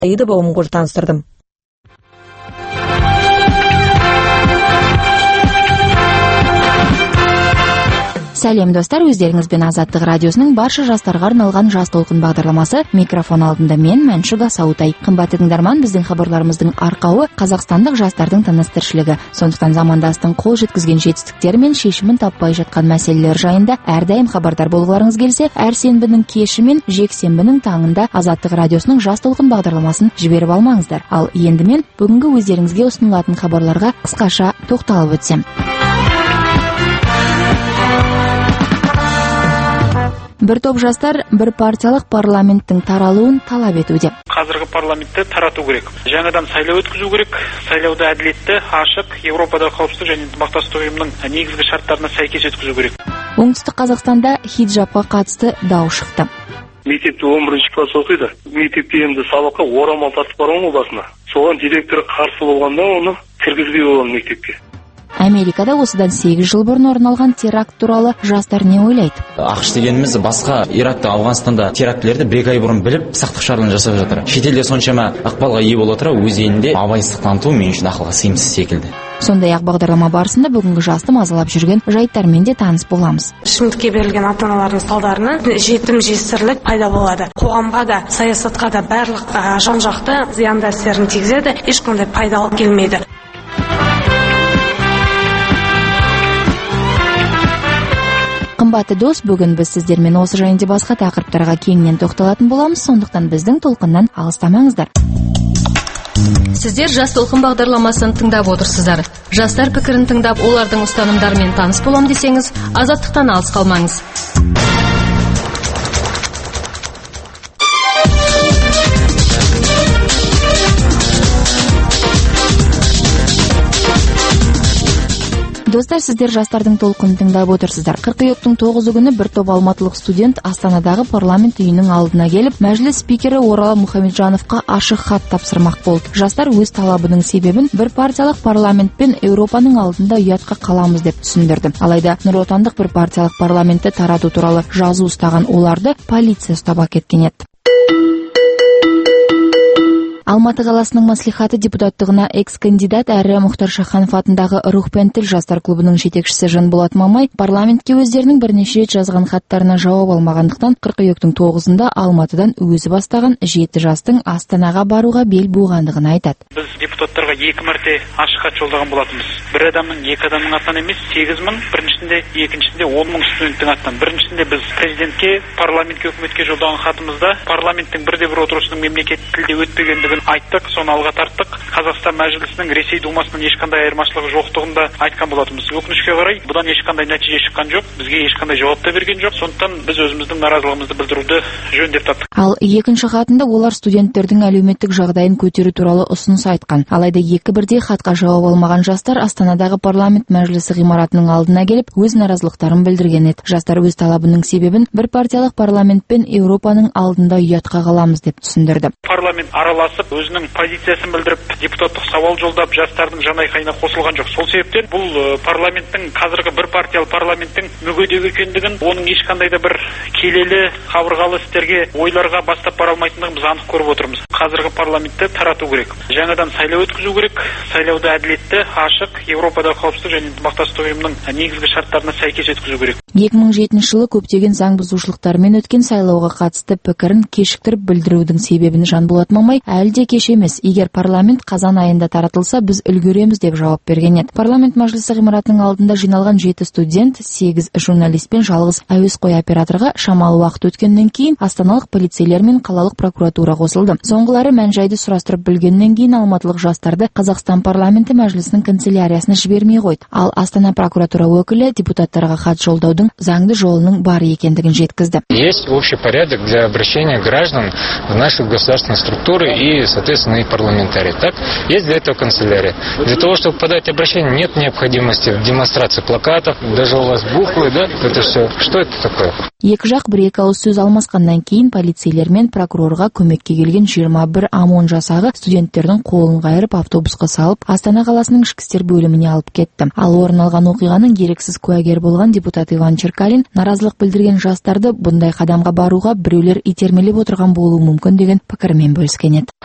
Аида Баумгуль таныстырдым. Сәлем достар, өздеріңізбен Азаттық радиосының барша жастарға арналған жас толқын бағдарламасы. Микрофон алдында мен Мәншүк Асаутай. Қымбатты тыңдарман, біздің хабарларымыздың арқауы қазақстандық жастардың тыныс-тіршілігі. Сондықтан замандастың қол жеткізген жетістіктері мен шешімін таппай жатқан мәселелер жайында әрдайым хабардар болғыларыңыз келсе, әр сенбінің кеші мен жексенбінің таңында Азаттық радиосының жас толқын бағдарламасын жіберіп алмаңыздар. Ал енді мен бүгінгі өздеріңізге ұсынылатын хабарларға қысқаша тоқталып өтсем. Бір топ жастар бір партиялық парламенттің таралуын талап етуде. Қазіргі парламентті тарату керек. Жаңадан сайлау өткізу керек. Сайлауды әділетті, ашық, Еуропада қауіпсіздік және ынтымақтастық ұйымының негізгі шарттарына сәйкес өткізу керек. Оңтүстік Қазақстанда хиджабқа қатысты дау шықты. Мектепте 11-ші класс оқиды. Мектепте енді сабаққа орамал тартып барған басына. Соған директор қарсы болғанда оны кіргізбей болған мектепке. Америкада осыдан 8 жыл бұрын орын алған теракт туралы жастар не ойлайды? ақш дегеніміз басқа Иракта, Ауғанстанда терактілерді бір ай бұрын біліп, сақтық шараларын жасап жатыр. Шетелде соншама ықпалға ие бола тұра, өз елінде абайсыздық таныту мен үшін ақылға сыйымсыз секілді. Сондай-ақ бағдарлама барысында бүгінгі жасты мазалап жүрген жайттармен де таныс боламыз. Ішімдікке берілген ата-аналардың салдарынан жетім жесірлік пайда болады. Қоғамға да, саясатқа да барлық жан-жақты зиянды әсерін тигізеді, ешқандай пайда алып келмейді. Қымбатты дос, бүгін біз сіздермен осы жайында басқа тақырыптарға кеңінен тоқталатын боламыз, сондықтан біздің толқыннан алыстамаңыздар. Сіздер жас толқын бағдарламасын тыңдап отырсыздар. Жастар пікірін тыңдап, олардың ұстанымдарымен таныс болам десеңіз, азаттықтан алыс қалмаңыз. Достар, сіздер жастардың толқынын тыңдап отырсыздар. Қыркүйектің 9 күні бір топ алматылық студент Астанадағы парламент үйінің алдына келіп, мәжіліс спикері Орала Мұхамеджановқа ашық хат тапсырмақ болды. Жастар өз талабының себебін бір партиялық парламент пен Еуропаның алдында ұятқа қаламыз деп түсіндірді. Алайда нұротандық бір партиялық парламентті тарату туралы жазу ұстаған оларды полиция ұстап әкеткен еді. Алматы қаласының мәслихаты депутаттығына экс-кандидат әрі Мұхтар Шаханов атындағы Рух пен тіл жастар клубының жетекшісі Жанболат Мамай парламентке өздерінің бірнеше рет жазған хаттарына жауап алмағандықтан қыркүйектің 9-ында Алматыдан өзі бастаған 7 жастың Астанаға баруға бел буғандығын айтады. Біз депутаттарға 2 мәрте ашық хат жолдаған болатынбыз. Бір адамның, 2 адамның атынан емес, 8 мың, біріншісінде, екіншісінде 10 мың студенттің атынан. Біріншісінде біз президентке, парламентке, үкіметке жолдаған хатымызда парламенттің бірде-бір отырысының мемлекеттік тілде өтпегендігін айттық, соны алға тарттық. Қазақстан мәжілісінің Ресей Думасының ешқандай айырмашылығы жоқтығын да айтқан болатынбыз. Өкінішке қарай, бұдан ешқандай нәтиже шыққан жоқ, бізге ешқандай жауап та берген жоқ. Сондықтан біз өзіміздің наразылығымызды білдіруді жөн деп таптық. Ал екінші хатында олар студенттердің әлеуметтік жағдайын көтеру туралы ұсыныс айтқан. Алайда екі бірдей хатқа жауап алмаған жастар Астанадағы парламент мәжілісі ғимаратының алдына келіп, өз наразылықтарын білдірген еді. Жастар өз талабының себебін бір партиялық парламент пен Еуропаның алдында ұятқа қаламыз деп түсіндірді. Парламент араласып, өзінің позициясын білдіріп, депутаттық сауал жолдап, жастардың жанайқайына қосылған жоқ. Сол себептен бұл парламенттің, қазіргі бір партиялы парламенттің мүгедек екендігін, оның ешқандай да бір келелі, қабырғалы істерге, ойларға бастап бара алмайтындығын біз анық көріп отырмыз. Қазіргі парламентті тарату керек. Жаңадан сайлау өткізу керек. Сайлауды әділетті, ашық, Еуропада қауіпсіздік және ынтымақтастық ұйымының негізгі шарттарына сәйкес өткізу керек. 2007 жылы көптеген заң бұзушылықтармен өткен сайлауға қатысты пікірін кешіктіріп білдірудің себебін Жанболат Мамай әлі де кеш емес. Егер парламент қазан айында таратылса, біз үлгереміз деп жауап берген еді. Парламент мәжілісі ғимаратының алдында жиналған 7 студент, 8 журналист пен жалғыз әуесқой операторға шамалы уақыт өткеннен кейін астаналық полицейлер мен қалалық прокуратура қосылды. Соңғылары мән-жайды сұрастырып білгеннен кейін алматылық жастарды Қазақстан парламенті мәжілісінің канцеляриясына жібермей қойды. Ал Астана прокуратура өкілі депутаттарға хат жолдаудың заңды жолының бар екендігін жеткізді. Есть общий порядок для обращения граждан в наши государственные структуры и, соответственно, и парламентарии. Так, есть для этого канцелярия. Для того, чтобы подать обращение, нет необходимости в демонстрации плакатов, даже у вас буквы, да, это все. Что это такое? Екі жақ бір-екі ауыз сөз алмасқаннан кейін полицейлер мен прокурорға көмекке келген 21 ОМОН жасағы студенттердің қолын қайырып автобусқа салып Астана қаласының ішкі істер бөліміне алып кетті. Ал орын алған оқиғаның еріксіз куәгер болған депутат Иван Черкалин наразылық білдірген жастарды бұндай қадамға баруға біреулер итермелеп отырған болуы мүмкін деген пікірмен бөліскен еді.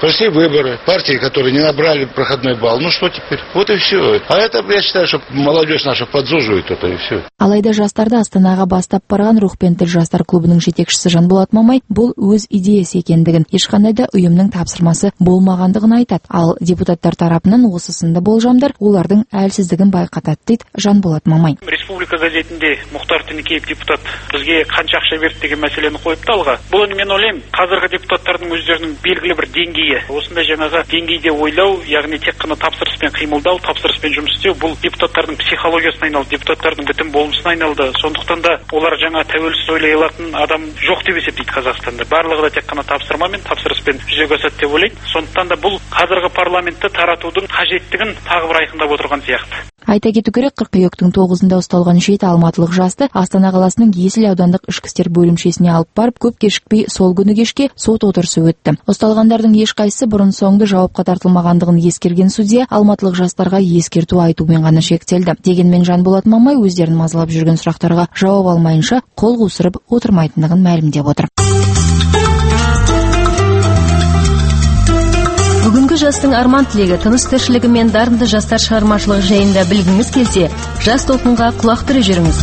Прошли выборы, партии, которые не набрали проходной балл. Ну что теперь? Вот и все. А это, я считаю, что молодежь наша подзуживает это и все. Алайда жастарды Астанаға бастап барған Рух пен тіл жастар клубының жетекшісі Жанболат Мамай бұл өз идеясы екендігін, ешқандай да ұйымның тапсырмасы болмағандығын айтады. Ал депутаттар тарапынан осы сынды болжамдар олардың әлсіздігін байқатады дейді Жанболат Мамай. Республика газетінде Мұхтар Тінікеев депутат бізге қанша ақша берді деген мәселені қойыпты алға. Бұл енді мен ойлаймын, қазіргі депутаттардың өздерінің белгілі бір деңгейі. Осындай жаңағы деңгейде ойлау, яғни тек қана тапсырыспен қимылдау, тапсырыспен жұмыс істеу, бұл депутаттардың психологиясына айналды, депутаттардың бітім болмысына айналды. Сондықтан да олар жаңа тәуелсіз ойлай алатын адам жоқ деп есептейді Қазақстанда. Барлығы да тек қана тапсырмамен, тапсырыспен жүзеге асады деп ойлайды. Сондықтан да бұл қазіргі парламентті таратудың қажеттігін тағы бір айқындап отырған сияқты. Айта кету керек, қыркүйектің 9-ында ұсталған 7 алматылық жасты Астана қаласының Есіл аудандық ішкі істер бөлімшесіне алып барып, көп кешікпей сол күні кешке сот отырысы өтті. Ұсталғандардың ешқайсысы бұрын-соңды жауапқа тартылмағандығын ескерген судья алматылық жастарға ескерту айтумен ғана шектелді. Дегенмен Жанболат Мамай өздерін мазалап жүрген сұрақтарға жауап алмайынша қол қусырып отырмайтындығын мәлімдеп отыр. Бүгінгі жастың арман тілегі, тыныс тіршілігі мен дарынды жастар шығармашылығы жайында білгіңіз келсе, жас толқынға құлақ түріп жүріңіз.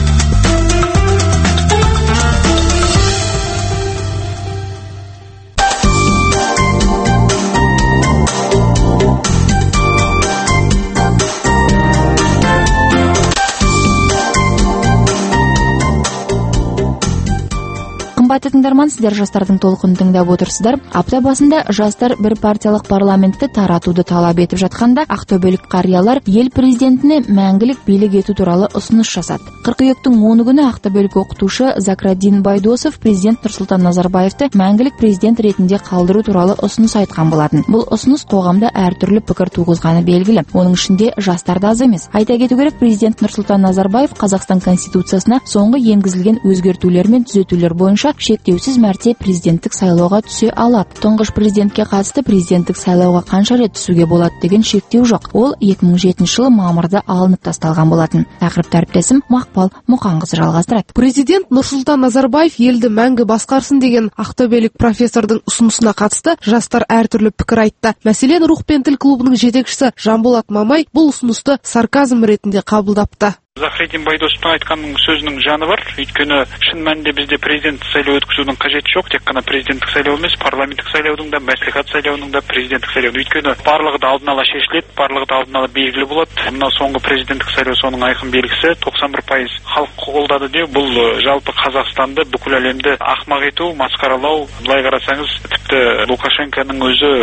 Қымбатты тыңдарман, сіздер жастардың толқынын тыңдап отырсыздар. Апта басында жастар бір партиялық парламентті таратуды талап етіп жатқанда, ақтөбелік қариялар ел президентіне мәңгілік билік ету туралы ұсыныс жасады. Қыркүйектің 10 күні ақтөбелік оқытушы Закраддин Байдосов президент Нұрсұлтан Назарбаевты мәңгілік президент ретінде қалдыру туралы ұсыныс айтқан болатын. Бұл ұсыныс қоғамда әртүрлі пікір туғызғаны белгілі. Оның ішінде жастар да аз емес. Айта кету керек, президент Нұрсұлтан Назарбаев Қазақстан конституциясына соңғы енгізілген өзгертулер мен түзетулер бойынша шектеусіз мәрте президенттік сайлауға түсе алады. Тұңғыш президентке қатысты президенттік сайлауға қанша рет түсуге болады деген шектеу жоқ. Ол 2007 жылы мамырда алынып тасталған болатын. Тақырыпты әріптесім Мақпал Мұқанқызы жалғастырады. Президент Нұрсұлтан Назарбаев елді мәңгі басқарсын деген ақтөбелік профессордың ұсынысына қатысты жастар әртүрлі пікір айтты. Мәселен, Рух пен тіл клубының жетекшісі Жанболат Мамай бұл ұсынысты сарказм ретінде қабылдапты. Закраддин Байдосовтың айтқанның сөзінің жаны бар. Өйткені шын мәнінде бізде президенттік сайлау өткізудің қажеті жоқ. Тек қана президенттік сайлау емес, парламенттік сайлаудың да, мәслихат сайлауының да, президенттік сайлаудың. Өйткені барлығы да алдын ала шешіледі, барлығы да алдын ала белгілі болады. Мына соңғы президенттік сайлау соның айқын белгісі. 91% халық қолдады деу, бұл жалпы Қазақстанды, бүкіл әлемді ақымақ ету, масқаралау. Былай қарасаңыз, тіпті Лукашенконың өзі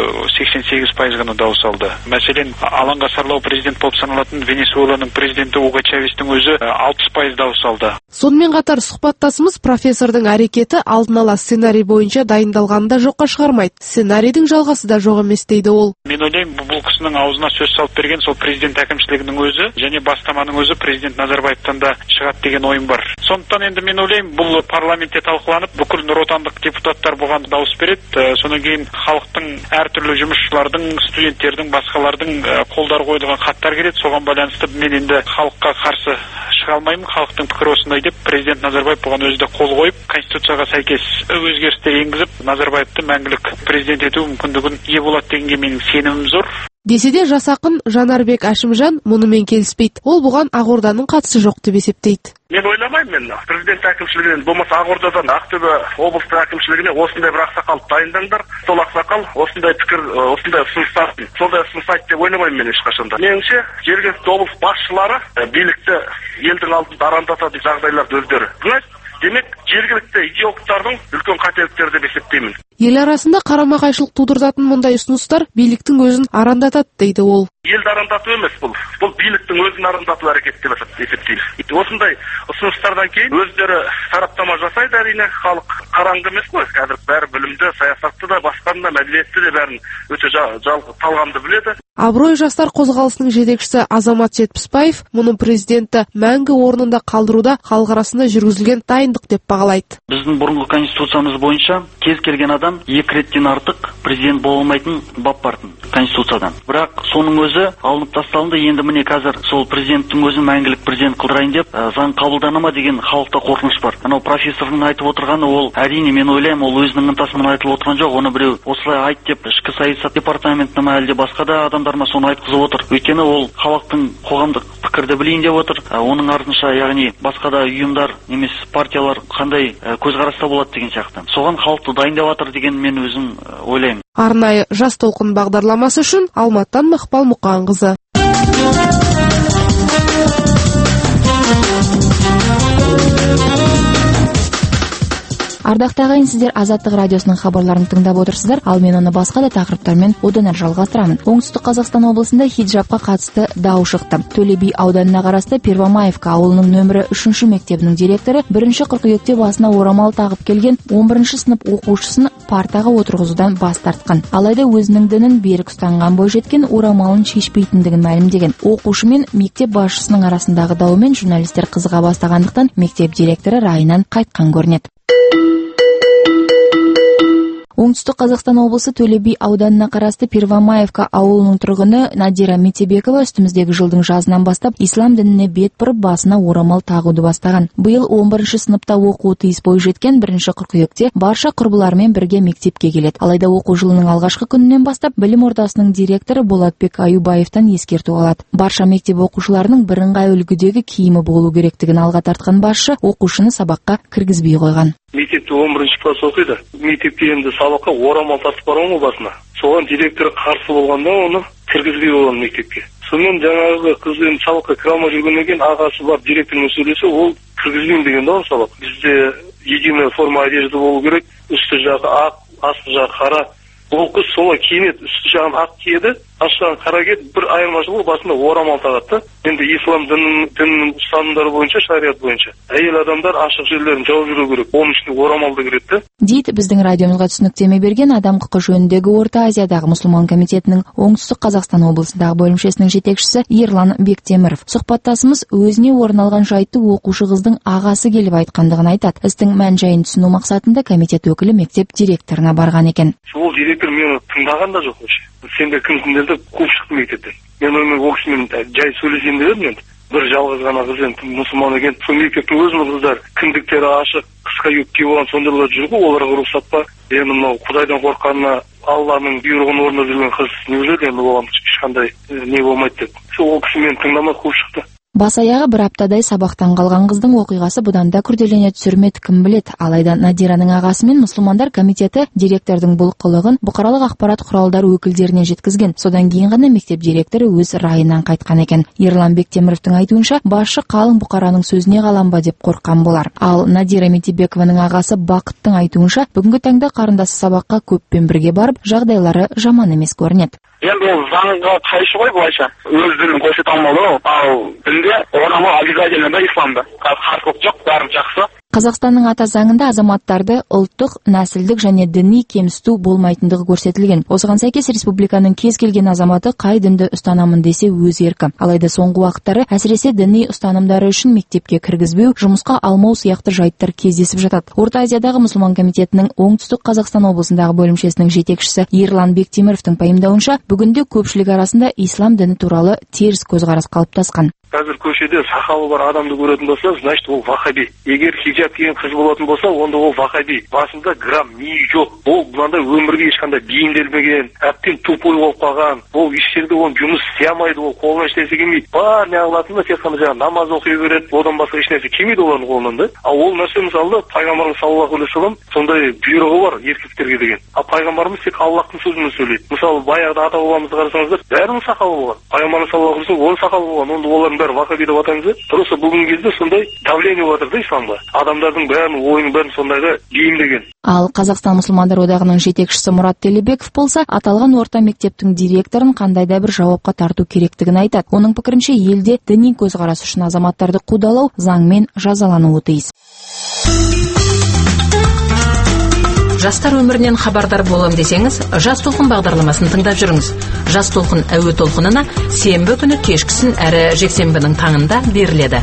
88% ғана дауыс алды. Мәселен, алаңға сарлау президент болып саналатын Венесуэланың президенті Уго Чавес өзі 60% дауыс алды. Сонымен қатар сұхбаттасымыз профессордың әрекеті алдын ала сценарий бойынша дайындалғанын да жоққа шығармайды. Сценарийдің жалғасы да жоқ емес дейді ол. Мен ойлаймын, бұл кісінің аузына сөз салып берген сол президент әкімшілігінің өзі және бастаманың өзі президент Назарбаевтан да шығады деген ойым бар. Сондықтан енді мен ойлаймын, бұл парламентте талқыланып, бүкіл нұротандық депутаттар бұған дауыс береді. Содан кейін халықтың әртүрлі жұмысшылардың, студенттердің, басқалардың қолдары қойылған хаттар келеді. Соған байланысты мен енді халыққа қарсы шыға алмаймын, халықтың пікірі осындай деп, президент Назарбаев бұған өзі де қол қойып, конституцияға сәйкес өзгерістер енгізіп, Назарбаевты мәңгілік президент ету мүмкіндігін ие болады дегенге менің сенімім зор. Десе де жас ақын Жанарбек Әшімжан мұнымен келіспейді. Ол бұған Ақорданың қатысы жоқ деп есептейді. Мен ойламаймын, президент әкімшілігінен, болмаса Ақордадан Ақтөбе облыстық әкімшілігіне осындай бір ақсақал дайындаңдар. Сол ақсақал осындай пікір, осындай ұсыныс айтты деп ойламаймын мен ешқашанда. Меніңше, жергілікті облыс басшылары билікті елдің алдында арандататын жағдайларды өздері. Демек, жергілікті идеологтардың үлкен қателіктері деп есептеймін. Ел арасында қарама-қайшылық тудыратын мұндай ұсыныстар биліктің өзін арандатады дейді ол. Елді арандату емес бұл. Бұл биліктің өзін арандату әрекеті деп есептеймін. Осындай ұсыныстардан кейін өздері сараптама жасайды, әрине, халық қараңғы емес қой. Қазір бәрі білімді, саясатты да, басқаны да, мәдениетті де бәрін өте талғамды біледі. Абырой жастар қозғалысының жетекшісі Азамат Жетпісбаев мұның президентті мәңгі орнында қалдыруда халық арасында жүргізілген дайындық деп бағалайды. Біздің бұрынғы конституциямыз бойынша кез келген адам 2 реттен артық президент бола алмайтын бап бар конституциядан. Бірақ соның өзі алынып тасталынды. Енді міне қазір сол президенттің өзі мәңгілік президент қылдырайын деп заң қабылдана ма деген халықта қорқыныш бар. Анау профессордың айтып отырғаны ол әрине мен ойлаймын ол өзінің ынтасымен айтылып отырған жоқ. Оны біреу осылай айт деп ішкі саясат департаментіне ма әлде басқа да адамдар ма соны айтқызып отыр. Өйткені ол халықтың қоғамдық пікірді білейін деп отыр. Оның артынша яғни басқа да ұйымдар немесе партиялар қандай көзқараста болады деген сияқты. Соған халықты дайындап жатыр деген мен өзім ойлаймын. Арнайы жас толқын бағдарламасы үшін Алматыдан Мақпал Мұқанқызы. Ардақты ағайын, сіздер Азаттық радиосының хабарларын тыңдап отырсыздар, ал мен оны басқа да тақырыптармен одан әрі жалғастырамын. Оңтүстік Қазақстан облысында хиджабқа қатысты дау шықты. Төле би ауданына қарасты Первомаевка ауылының нөмірі 3 мектебінің директоры 1 қыркүйекте басына орамал тағып келген 11 сынып оқушысын партаға отырғызудан бас тартқан. Алайда өзінің дінін берік ұстанған бойжеткен орамалын шешпейтіндігін мәлімдеген. Оқушы мен мектеп басшысының арасындағы даумен журналистер қызыға бастағандықтан мектеп директоры райынан қайтқан көрінеді. Оңтүстік Қазақстан облысы Төле би ауданына қарасты Первомаевка ауылының тұрғыны Надира Метебекова үстіміздегі жылдың жазынан бастап ислам дініне бет бұрып басына орамал тағуды бастаған. Биыл 11 сыныпта оқуы тиіс бойжеткен 1 қыркүйекте барша құрбыларымен бірге мектепке келеді. Алайда оқу жылының алғашқы күнінен бастап білім ордасының директоры Болатбек Аюбаевтан ескерту алады. Барша мектеп оқушыларының бірыңғай үлгідегі киімі болу керектігін алға тартқан басшы оқушыны сабаққа кіргізбей қойған. Мектепте 11 класс оқиды. Мектепке енді сабаққа орамал тартып барған ғой басына. Соған директор қарсы болғанда оны кіргізбей қойған мектепке. Сонымен жаңағы қыз енді сабаққа кіре алмай жүргеннен кейін ағасы бар директормен сөйлесе, ол кіргізбеймін деген да сабақ. Бізде единая форма одежды болу керек. Үсті жағы ақ, асты жағы қара. Ол қыз солай киінеді, үсті жағын ақ киеді, асты жағын қара киеді, бір айырмашылығы басында орамал тағады. Енді ислам дінінің ұстанымдары бойынша, шариғат бойынша әйел адамдар ашық жерлерін жауып жүру керек. Оның ішінде орамалды кіреді. Дейді біздің радиомызға түсініктеме берген адам құқы жөніндегі Орта Азиядағы мұсылман комитетінің Оңтүстік Қазақстан облысындағы бөлімшесінің жетекшісі Ерлан Бектеміров. Сұхбаттасымыз өзіне орын алған жайтты оқушы қыздың ағасы келіп айтқандығын айтады. Істің мән-жайын түсіну мақсатында комитет өкілі мектеп директорына барған екен. Ол директор мені тыңдаған да жоқ вообще. Сен де кімсіңдер деп қуып шықты мектептен. Мен онымен ол кісімен жай сөйлесейін деп едім. Бір жалғыз ғана қыз енді мұсылман екен. Сол мектептің өзінің қыздар кіндіктері ашық, қысқа юбка киіп алған сондайлар жүр ғой, оларға рұқсат па? Енді мынау Құдайдан қорыққанына Алланың бұйрығын орындап жүрген қыз неужели енді оған ешқандай не болмайды деп. Сол ол кісі мені тыңдамай қуып шықты. Бас-аяғы бір аптадай сабақтан қалған қыздың оқиғасы бұдан да күрделене түсірмеді, кім біледі. Алайда Надираның ағасы мен мұсылмандар комитеті директордың бұл қылығын бұқаралық ақпарат құралдары өкілдеріне жеткізген. Содан кейін ғана мектеп директоры өз райынан қайтқан екен. Ерлан Бектеміровтің айтуынша, басшы қалың бұқараның сөзіне қаланба деп қорыққан болар. Ал Надира Метебекованың ағасы Бақыттың айтуынша, бүгінгі таңда қарындасы сабаққа көппен бірге барып, жағдайлары жаман емес көрінеді. Енді ол заңға қайшы ғой былайша. Өз дінін көрсете алмады ғой. Ал дінде орамал обязательно да исламда. Қарсылық жоқ, бәрі жақсы. Қазақстанның ата заңында азаматтарды ұлттық, нәсілдік және діни кемсіту болмайтындығы көрсетілген. Осыған сәйкес республиканың кез келген азаматы қай дінді ұстанамын десе өз еркі. Алайда соңғы уақыттары әсіресе діни ұстанымдары үшін мектепке кіргізбеу, жұмысқа алмау сияқты жайттар кездесіп жатады. Орта Азиядағы мұсылман комитетінің Оңтүстік Қазақстан облысындағы бөлімшесінің жетекшісі Ерлан Бектеміровтің пайымдауынша, бүгінде көпшілік арасында ислам діні туралы теріс көзқарас қалыптасқан. Қазір көшеде сақалы бар адамды көретін болса, значит ол вахаби. Егер хиджаб киген қыз болатын болса, онда ол вахаби. Басында грамм миы жоқ. Ол мынандай өмірге ешқандай бейімделмеген, әбден тупой болып қалған. Ол еш жерде ол жұмыс істей алмайды, ол қолынан ешнәрсе келмейді. Бар не қылатыны тек қана жаңағы намаз оқи береді, одан басқа ешнәрсе келмейді олардың қолынан да. Ал ол нәрсе мысалы пайғамбарымыз саллаллаху алейхи вассалам сондай бұйрығы бар еркектерге деген. Ал пайғамбарымыз тек Аллахтың сөзімен сөйлейді. Мысалы баяғыда ата бабамызды қарасаңыздар, бәрінің сақалы болған. Пайғамбарымыз саллаллаху алейхи вассалам оның сақалы болған. Онда олардың бәрі вахаби деп атаңыздар. Просто бүгінгі кезде сондай давление жатыр да исламға. Адамдардың бәрінің ойының бәрін сондайға бейімдеген. Ал Қазақстан мұсылмандар одағының жетекшісі Мұрат Телебеков болса, аталған орта мектептің директорын қандай да бір жауапқа тарту керектігін айтады. Оның пікірінше, елде діни көзқарас үшін азаматтарды қудалау заңмен жазалануы тиіс. Жастар өмірінен хабардар болам десеңіз, Жас толқын бағдарламасын тыңдап жүріңіз. Жас толқын әуе толқынына сенбі күні кешкісін әрі жексенбінің таңында беріледі.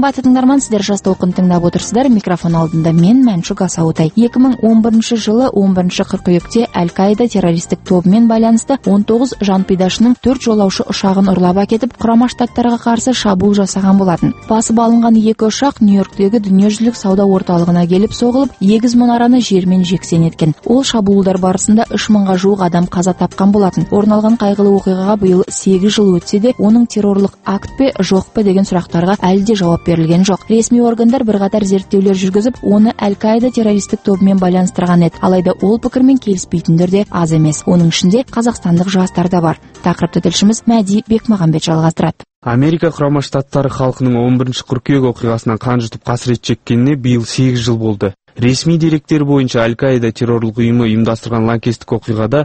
Қымбатты тыңдарман, сіздер Жас толқын тыңдап отырсыздар. Микрофон алдында мен Мәншүк Асаутай. 2011 жылы 11 қыркүйекте Аль-Каида террористік тобымен байланысты 19 жанпидашының 4 жолаушы ұшағын ұрлап әкетіп, Құрама Штаттарға қарсы шабуыл жасаған болатын. Басып алынған 2 ұшақ Нью-Йорктегі дүниежүзілік сауда орталығына келіп соғылып, егіз мұнараны жермен жексен еткен. Ол шабуылдар барысында 3000-ға жуық адам қаза тапқан болатын. Орын алған қайғылы оқиғаға биыл 8 жыл өтсе де, оның террорлық акт пе, жоқ пе деген сұрақтарға әлі де жауап берілген жоқ. Ресми органдар бірқатар зерттеулер жүргізіп, оны Аль-Каида террористік тобымен байланыстырған еді. Алайда ол пікірмен келіспейтіндер де аз емес. Оның ішінде қазақстандық жастар да бар. Тақырыпты тілшіміз Мәди Бекмағамбет жалғастырады. Америка Құрама Штаттары халқының 11 қыркүйек оқиғасынан қан жұтып қасірет шеккеніне биыл 8 жыл болды. Ресми деректер бойынша Аль-Каида террорлық ұйымы ұйымдастырған лаңкестік оқиғада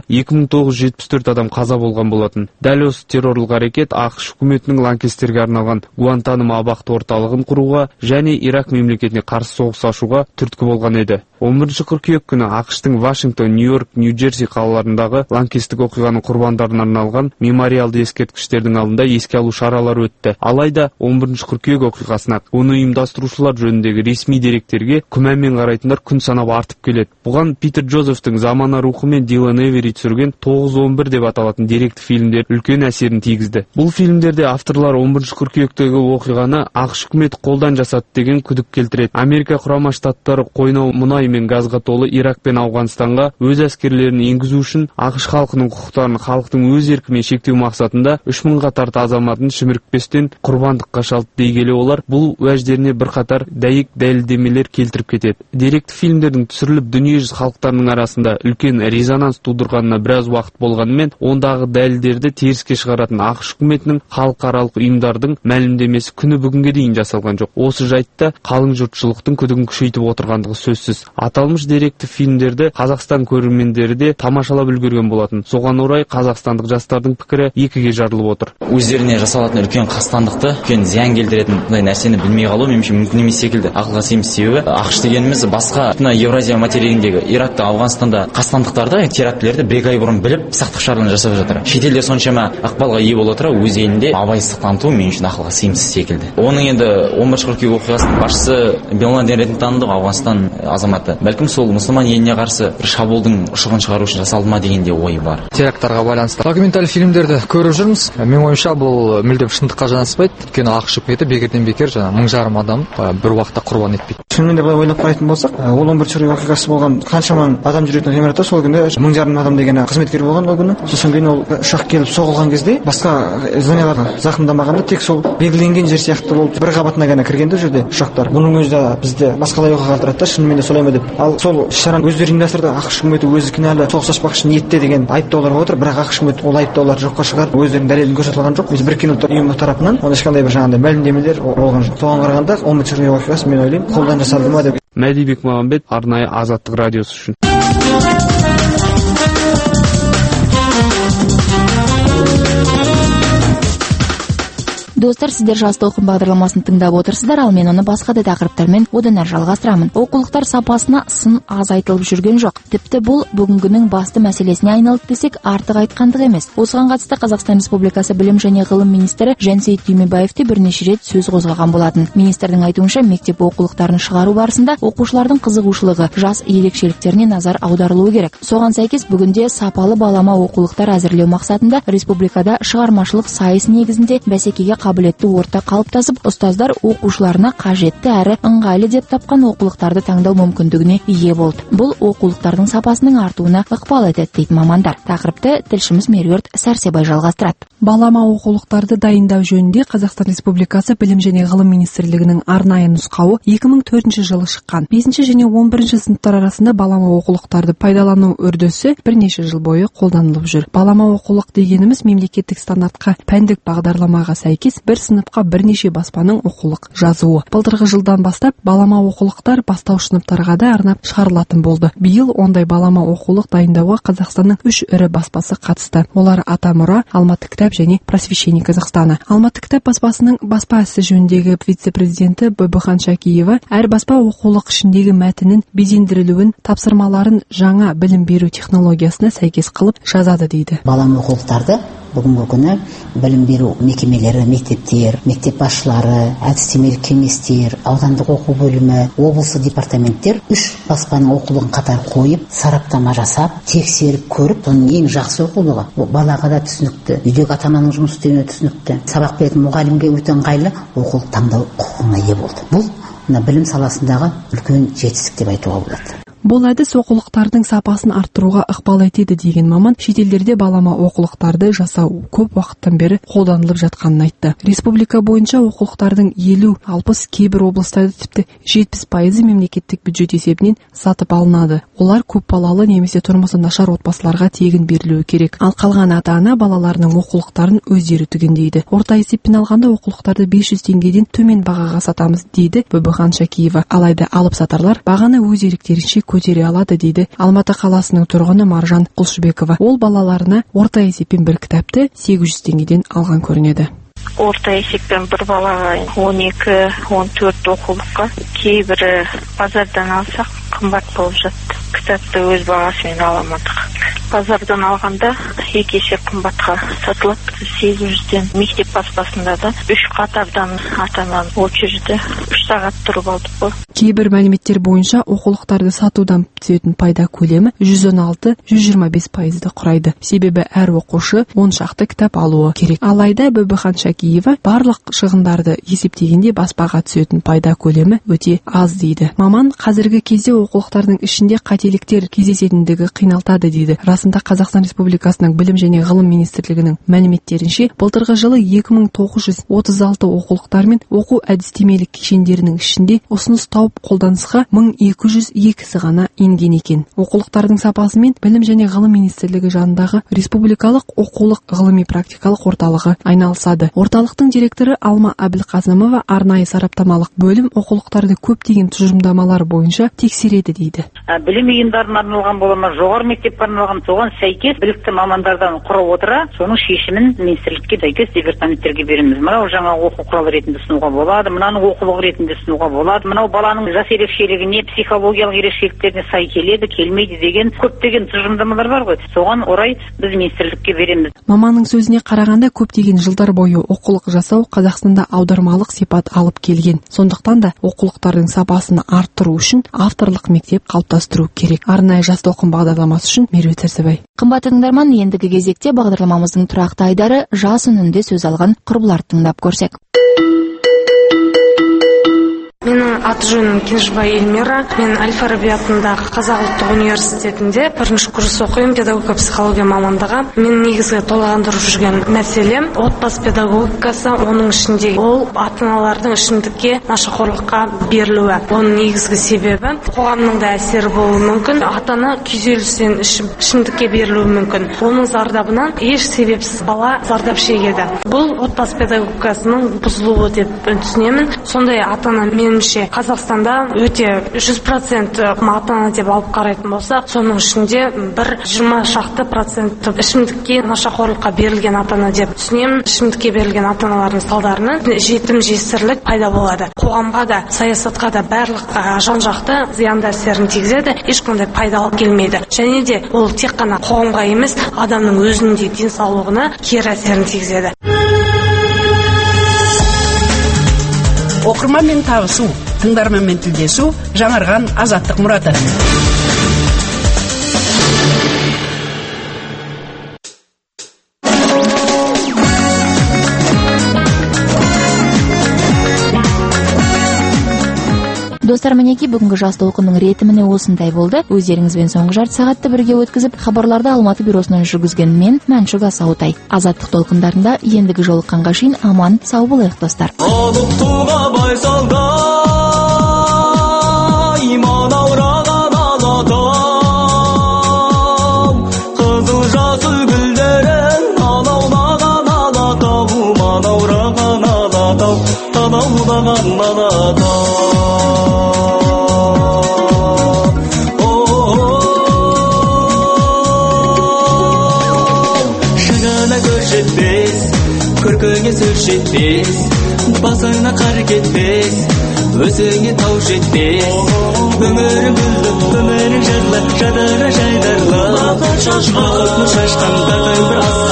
2974 адам қаза болған болатын. Дәл осы террорлық әрекет ақш үкіметінің лаңкестерге арналған Гуантанамо абақты орталығын құруға және Ирак мемлекетіне қарсы соғыс ашуға түрткі болған еді. 11 қыркүйек күні ақштың Вашингтон, Нью-Йорк, Нью-Джерси қалаларындағы лаңкестік оқиғаның құрбандарына арналған мемориалды ескерткіштердің алдында еске алу шаралары өтті. Алайда 11 қыркүйек оқиғасына оны ұйымдастырушылар жөніндегі ресми деректерге күмәнмен қарайтындар күн санап артып келеді. Бұған Питер Джозефтің Замана рухы мен Дилан Эвери түсірген 911 деп аталатын деректі фильмдер үлкен әсерін тигізді. Бұл фильмдерде авторлар 11 қыркүйектегі оқиғаны ақш үкіметі қолдан жасады деген күдік келтіреді. Америка Құрама Штаттары қойнау мұнай мен газға толы Ирак пен Ауғанстанға өз әскерлерін енгізу үшін ақш халқының құқықтарын халықтың өз еркімен шектеу мақсатында 3000-ға тарта азаматын шімірікпестен құрбандыққа шалды дей келе олар бұл уәждеріне бірқатар дәйек дәлелдемелер келтіріп кетеді. Деректі фильмдердің түсіріліп дүниежүзі халықтарының арасында үлкен резонанс тудырғанына біраз уақыт болғанымен, ондағы дәлелдерді теріске шығаратын ақш үкіметінің халықаралық ұйымдардың мәлімдемесі күні бүгінге дейін жасалған жоқ. Осы жайтта қалың жұртшылықтың күдігін күшейтіп отырғандығы сөзсіз. Аталмыш деректі фильмдерді Қазақстан көрермендері де тамашалап үлгерген болатын. Соған орай қазақстандық жастардың пікірі екіге жарылып отыр. Өздеріне жасалатын үлкен қастандықты, үлкен зиян келтіретін бұндай нәрсені білмей қалу меніңше мүмкін емес секілді. Ақылға сыймас себебі ақш дегеніміз басқа Евразия материгіндегі Иракта, Ауғанстанда қастандықтарды, терактілерді бір ай бұрын біліп, сақтық шараларын жасап жатыр. Шетелде соншама ықпалға ие бола тұра өз елінде абайсыздық таныту мен үшін ақылға сыймас секілді. Оның енді 11 қыркүйек оқиғасының басшысы Бен Ладен ретінде танылды, Ауғанстан азаматы. Бәлкім сол мұсылман еліне қарсы бір шабуылдың ұшығын шығару үшін жасалды ма деген де ой бар. Теракттарға байланысты документаль фильмдерді көріп жүрміз. Мен ойымша бұл мүлдем шындыққа жанаспайды. Өйткені ақш үкіметі бекерден бекер 1000 адам бір уақытта құрбан етпейді. Шынымен де былай ойлап қарайтын болсақ, ол 11 қыркүйек оқиғасы болған қаншама адам жүретін ғимаратта сол күнде 1000 адам деген қызметкер болған ол күні. Сосын кейін ол ұшақ келіп соғылған кезде басқа зданияларға зақымдамағанда тек сол белгіленген жер сияқты болып бір қабатына ғана кіргенде жерде ұшақтар. Бұның өзі де бізде басқалай оқиға қалдырады да, шынымен де солай ма деп. Ал сол шараны өздері ұйымдастырды, ақш үкіметі өзі кінәлі, соғыс ашпақшы ниетте деген айыптаулар отыр, бірақ ақш үкіметі ол айыптауларды жоққа шығарып, өздерінің дәлелін көрсете жоқ. Біз Біріккен ұлттар ұйымы тарапынан онда ешқандай бір жаңағындай мәлімдемелер болған жоқ. Соған қарағанда 11 қыркүйек оқиғасы мен ойлаймын қолдан жасалды ма деп. Мәди Бекмағамбет, арнайы Азаттық радиосы үшін. Достар, сіздер Жас толқын бағдарламасын тыңдап отырсыздар, ал мен оны басқа да тақырыптармен одан әрі жалғастырамын. Оқулықтар сапасына сын аз айтылып жүрген жоқ. Тіпті бұл бүгінгінің басты мәселесіне айналды десек артық айтқандық емес. Осыған қатысты Қазақстан Республикасы білім және ғылым министрі Жансейіт Түймебаев те бірнеше рет сөз қозғаған болатын. Министрдің айтуынша, мектеп оқулықтарын шығару барысында оқушылардың қызығушылығы, жас ерекшеліктеріне назар аударылуы керек. Соған сәйкес бүгінде сапалы балама оқулықтар әзірлеу мақсатында республикада шығармашылық сайыс негізінде бәсекеге қабілетті орта қалыптасып, ұстаздар оқушыларына қажетті әрі ыңғайлы деп тапқан оқулықтарды таңдау мүмкіндігіне ие болды. Бұл оқулықтардың сапасының артуына ықпал етеді дейді мамандар. Тақырыпты тілшіміз Меруерт Сәрсебай жалғастырады. Балама оқулықтарды дайындау жөнінде Қазақстан Республикасы білім және ғылым министрлігінің арнайы нұсқауы 2004 жылы шыққан. 5 және 11 сыныптар арасында балама оқулықтарды пайдалану үрдісі бірнеше жыл бойы қолданылып жүр. Балама оқулық дегеніміз мемлекеттік стандартқа пәндік бағдарламаға сәйкес бір сыныпқа бірнеше баспаның оқулық жазуы. Былтырғы жылдан бастап балама оқулықтар бастауыш сыныптарға да арнап шығарылатын болды. Биыл ондай балама оқулық дайындауға Қазақстанның 3 ірі баспасы қатысты. Олар Атамұра, Алматы кітап және Просвещение Казахстана. Алматы кітап баспасының баспа ісі жөніндегі вице-президенті Бөбіхан Шакиева әр баспа оқулық ішіндегі мәтінін безендірілуін, тапсырмаларын жаңа білім беру технологиясына сәйкес қылып жазады дейді. Балама оқулықтарды бүгінгі күні білім беру мекемелері, мектептер, мектеп басшылары, әдістемелік кеңестер, аудандық оқу бөлімі, облысы департаменттер 3 баспаның оқулығын қатар қойып, сараптама жасап, тексеріп көріп, соның ең жақсы оқулығы. Балаға да түсінікті, үйдегі ата-ананың жұмыс істеуіне түсінікті, сабақ беретін мұғалімге өте ыңғайлы оқулық таңдау құқығына ие болды. Бұл білім саласындағы үлкен жетістік деп айтуға болады. Бұл әдіс оқулықтардың сапасын арттыруға ықпал етеді деген маман, шетелдерде балама оқулықтарды жасау көп уақыттан бері қолданылып жатқанын айтты. Республика бойынша оқулықтардың 50-60, кейбір облыстарда тіпті 70% мемлекеттік бюджет есебінен сатып алынады. Олар көп балалы немесе тұрмысы нашар отбасыларға тегін берілуі керек. Ал қалған ата-ана балаларының оқулықтарын өздері түгендейді. Орта есеппен алғанда оқулықтарды 500 теңгеден төмен бағаға сатамыз дейді Бөбіхан Шакиева. Алайда алып сатарлар бағаны өз еріктерінше көтере алады дейді Алматы қаласының тұрғыны Маржан Құлшыбекова. Ол балаларына орта есеппен бір кітапты 800 теңгеден алған көрінеді. Орта есеппен бір балаға 12-14 оқулыққа, кейбірі базардан алсақ қымбат болып жатты. Кітапты өз бағасымен аламадық. Базардан алғанда екі есе қымбатқа сатылады. 800-ден мектеп баспасында да 3 қатардан ата-ананың очереті 3 сағат тұрып алдық қой. Кейбір мәліметтер бойынша оқулықтарды сатудан түсетін пайда көлемі 116-125%-ды құрайды. Себебі әр оқушы 10 шақты кітап алуы керек. Алайда Бөбіхан Шакиева барлық шығындарды есептегенде баспаға түсетін пайда көлемі өте аз дейді. Маман қазіргі кезде оқулықтардың ішінде қателіктер кездесетіндігі қиналтады дейді. Расында Қазақстан Республикасының Білім және Ғылым министрлігінің мәліметтерінше, былтырғы жылы 2936 оқулықтар мен оқу әдістемелік кешендерінің ішінде ұсыныс тауып қолданысқа 1202-сі ғана енген екен. Оқулықтардың сапасымен Білім және Ғылым министрлігі жанындағы Республикалық оқулық ғылыми-практикалық орталығы айналысады. Орталықтың директоры Алма Әбілқазымова арнайы сараптамалық бөлім оқулықтарды көптеген тұжырымдамалар бойынша тексереді дейді. Білім ұйымдарына арналған болама, жоғары мектепке арналған, соған сәйкес білікті мамандардан құрап отыра, соның шешімін министрлікке сәйкес департаменттерге береміз. Мынау жаңа оқу құралы ретінде ұсынуға болады, мынаның оқулық ретінде ұсынуға болады, мынау баланың жас ерекшелігіне, психологиялық ерекшеліктеріне сай келеді, келмейді деген көптеген тұжырымдамалар бар ғой. Соған орай біз министрлікке береміз. Маманның сөзіне қарағанда көптеген жылдар бойы оқулық жасау Қазақстанда аудармалық сипат алып келген. Сондықтан да оқулықтардың сапасын арттыру үшін авторлық мектеп қалыптастыру керек. Арнайы жас толқын бағдарламасы үшін Меруерт Сәрсебай. Қымбатты тыңдарман, ендігі кезекте бағдарламамыздың тұрақты айдары жас үнінде сөз алған құрбыларды тыңдап көрсек. Менің аты жөнім Кенжібай Эльмира. Мен Әл-Фараби атындағы Қазақ ұлттық университетінде 1-ші курс оқимын, педагогика психология мамандығы. Мен негізгі толғандырып жүрген мәселе отбасы педагогикасы, оның ішінде ол ата-аналардың ішімдікке, нашақорлыққа берілуі. Оның негізгі себебі қоғамның да әсері болуы мүмкін. Ата-ана күйзелістен ішімдікке берілуі мүмкін. Оның зардабынан еш себепсіз бала зардап шегеді. Бұл отбасы педагогикасының бұзылуы деп түсінемін. Сондай ата-ана меніңше Қазақстанда өте 100% ата-ана деп алып қарайтын болса, соның ішінде бір 20% ішімдікке, нашақорлыққа берілген ата-ана деп түсінемін. Ішімдікке берілген ата-аналардың салдарынан жетім жесірлік пайда болады. Қоғамға да, саясатқа да барлық жан-жақты зиянды әсерін тигізеді, ешқандай пайда алып келмейді. Және де ол тек қана қоғамға емес, адамның өзінің де денсаулығына кері әсерін тигізеді. Оқырманмен табысу, тыңдарманмен тілдесу, жаңарған азаттық мұраты. Достар, мінеки бүгінгі жас толқынның ретіміне осындай болды. Өздеріңізбен соңғы жарты сағатты бірге өткізіп, хабарларды Алматы бюросынан жүргізген мен Мәншүк Асаутай. Азаттық толқындарында ендігі жолыққанға шейін аман, сау болайық достар. Көркіңе сөз жетпес, басыңа қар кетпес, өзіңе тау жетпес. Өмірің гүлді, өмірің жырлы, жадыра жайдарлы, бақыт шашқан, бақыт шашқан, бір